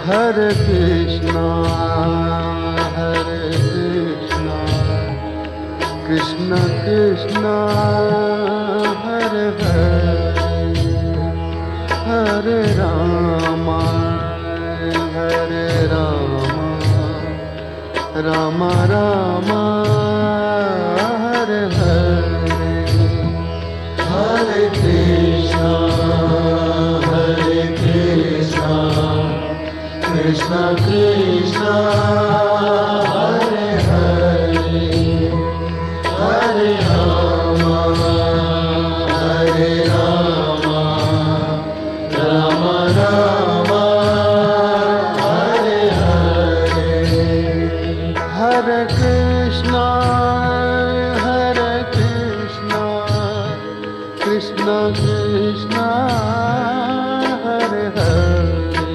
Hare Krishna, Hare Krishna, Krishna Krishna, Hare Hare, Hare Rama, Hare Rama, Rama Rama, Hare Hare, Hare Krishna, Hare Krishna, Krishna Krishna, Hare Hare, Hare Rama, Hare Rama, Rama Rama, Hare Hare, Hare Krishna, Hare Krishna, Krishna Krishna, Hare Hare,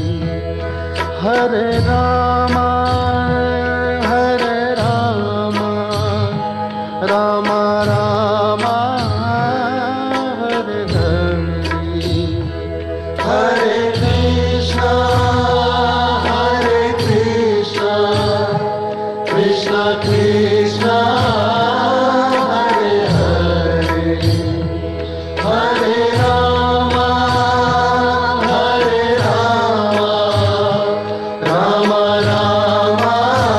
Hare Rama, Hare Rama, Rama Rama, Hare Hare, Hare Krishna, Hare Krishna, Krishna Krishna, Hare Hare, Hare Rama, Hare Rama, Rama Rama,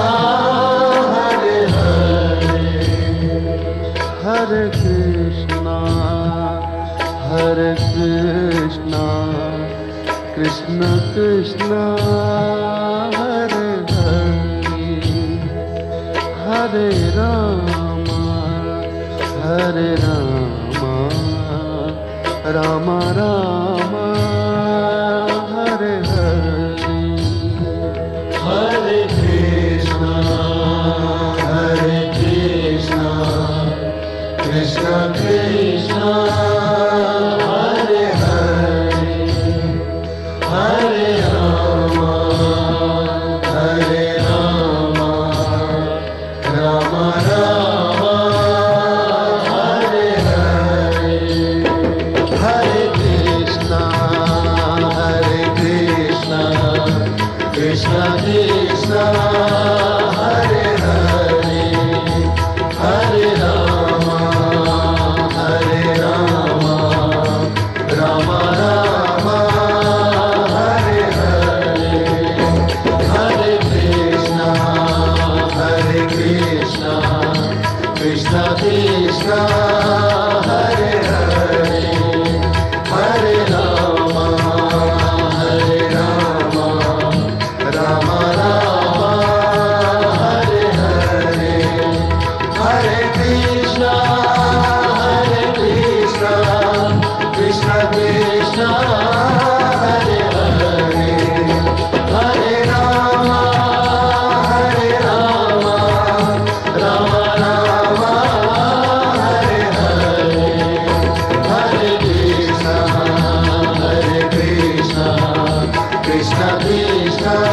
Hare Hare, Hare Krishna, Hare Krishna, Krishna Krishna, Hare Hare, Hare Rama, Hare Rama, Rama Rama, Hare Hare, Hare Krishna, Hare Krishna, Krishna Krishna, Hare Hare, Hare Rama, Hare Rama, Rama Rama, Hare Hare, Hare Krishna, Hare Krishna, Krishna Krishna, Hare Hare, Hare Rama, Hare Rama, Rama Rama, Hare Hare, Hare Krishna, Hare Krishna, Krishna Krishna, Hare Hare, Hare Rama, Hare Rama, Rama Rama, Hare Hare, Hare Krishna, Hare Krishna, Krishna Krishna, Hare Hare, Hare Rama, Hare Rama, Rama Rama, Hare Hare, Hare Krishna, Hare Krishna, Krishna Krishna,